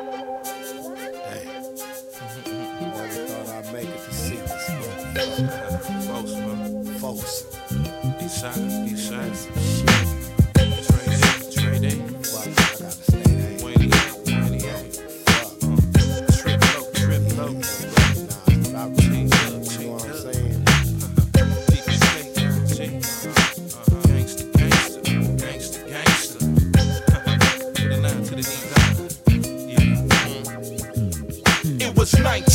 Never thought I'd make it to see this motherfucker. Folks, man. Folks. Eastside. Trade day. Well, I gotta stay there. Wayne, Trip low. Nah, but I really, you know what I'm saying? Gangsta. To the 9, to the D9. Yeah. It was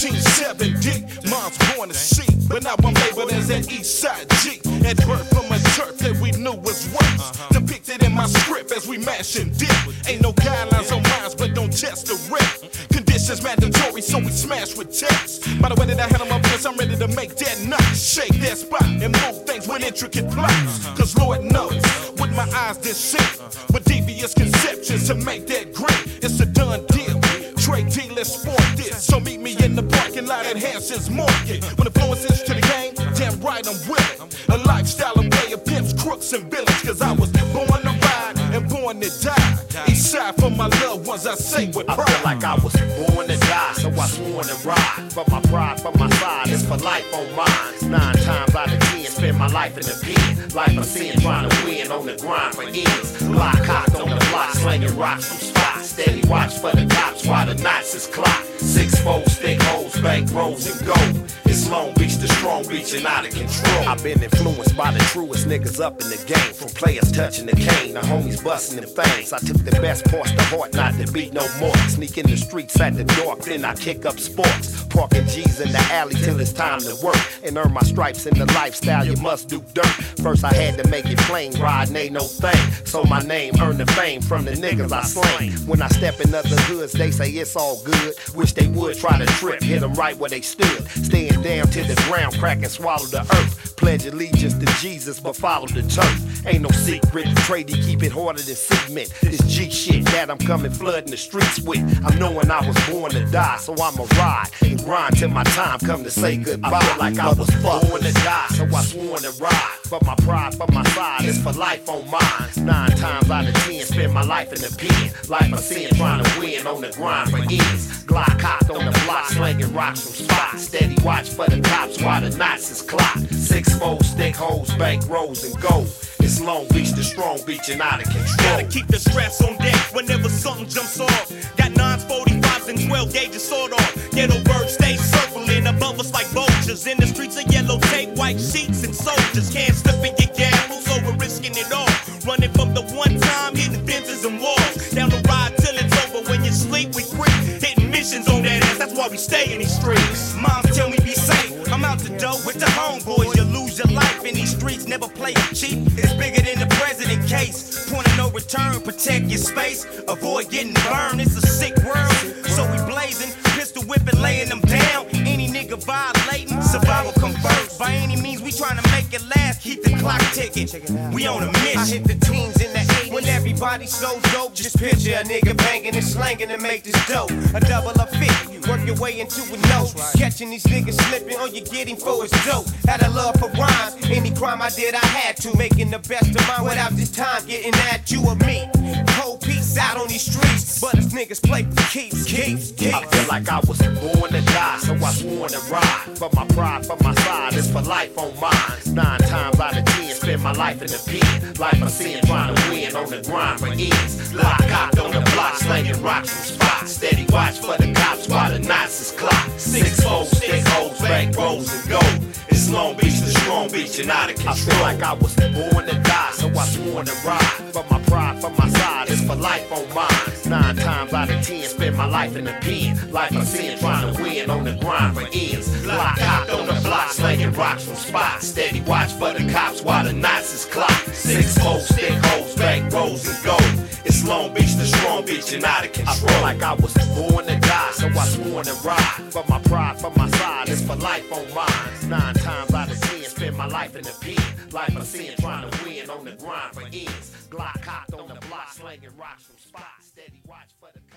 1970, mom's born to see, but now I'm labeled as an Eastside G. At birth from a turf that we knew was worse. Depicted in my script as we mash and dip. Ain't no guidelines on minds, but don't test the rip. Conditions mandatory, so we smash with text. By the way that I had on my place, I'm ready to make that nut, shake that spot, and move things with intricate plots. Cause Lord knows, with my eyes this shit, with devious conceptions to make that great. It's a done deal. Trey T, let's sport this. So meet me in the parking lot at Hanson's Market. When the influences to the game, damn right I'm with it. A lifestyle of player pimps, crooks, and villains. Cause I was born to ride and born to die. East side for my loved ones, I say with pride. I feel like I was born to die, so I sworn to ride. But my pride for my side is for life on mine. 9 times out of 10, spend my life in the pen. Life I'm seeing, trying to win on the grind for ends. Block cocked on the block, slinging rocks from spots. Steady watch for the cops while the Nazis clock. 6-4 stick holes, bank rolls and gold. It's Long Beach to Strong Beach and out of control. I've been influenced by the truest niggas up in the game. From players touching the cane, the homies busting them things. I took the best parts to heart, not to beat no more. Sneak in the streets at the dark, then I kick up sports. Parking G's in the alley till it's time to work. And earn my stripes in the lifestyle, you must do dirt. First I had to make it plain, riding ain't no thing. So my name earned the fame from the niggas I slang. When I step in other hoods, they say it's all good. Wish they would try to trip, hit them right where they stood. Staying down to the ground, crack and swallow the earth. Pledge allegiance to Jesus, but follow the turf. Ain't no secret, Trady keep it harder than cement. This G shit that I'm coming flooding the streets with. I'm knowing I was born to die, so I'ma ride and grind till my time come to say goodbye. I feel like I was born to die, so I sworn to ride. But my pride for my side is for life on mine. 9 times out of 10, spend my life in the pen. Life I'm seeing, trying to win on the grind for ends. Glock cocked on the block, slinging rocks from spots. Steady watch for the cops while the Nazis clock. 6-4 stick holes, bank rolls and gold. It's Long Beach to Strong Beach and out of control. Gotta keep the stress on deck whenever something jumps off. Got 9s, 45s, and 12 gauges sawed off. Ghetto birds stay circling above us like vultures. In the streets of yellow tape, white sheets, and soldiers. Can't slip and get gambled, so we're risking it all. Running from the one time, hitting fences and walls. Down the ride till it's over. When you sleep, we creep. Hitting missions on that ass, that's why we stay in these streets. Moms tell me be safe. I'm out the door with the homeboys. You lose your life in these streets, never play it cheap. It's bigger than the president case. Point of no return, protect your space. Avoid getting burned, it's a sick world. So we blazing, pistol whipping, laying them down. Any nigga violating, survival come first. By any means, we trying to make it last. Keep the clock ticking, we on a mission. I hit the teens in the 80s when everybody so dope. Just picture a nigga banging and slanging to make this dope. A double of 50, work your way into a note. Catching these niggas slipping, all you getting for is dope. Had a love for rhymes, any crime I did I had to. Making the best of mine without this time getting at you or me. Whole piece out on these streets, but us niggas play for keeps. I feel like I was born to die, so I sworn to ride. But my pride for my side is for life on mine. 9 times out of 10, spend my life in the pen. Life I'm seeing, trying to win on the grind for ends. Lock cocked on the block, slinging rocks from spots. Steady watch for the cops while the Nazis clock. 6-4 stick holes, bank rolls and gold. It's Long Beach to Strong Beach and out of control. I feel like I was born to die, so I sworn to ride. But my pride for my side is for life on mine. 9 times out of 10, spend my life in the pen. Life I'm seeing, trying to win on the grind for ends. Block cocked on the block, slinging rocks from spots. Steady watch for the cops while the Nazis clock. 6-4 stick holes, bank rolls and gold. It's Long Beach to Strong Beach and out of control. I feel like I was born to die, so I sworn to ride. But my pride for my side is for life on mine. 9 times out of 10, spend my life in the pen. Life I'm seeing, trying to win on the grind for ends. Glock cocked on the block, slinging rocks from spots. Steady watch for the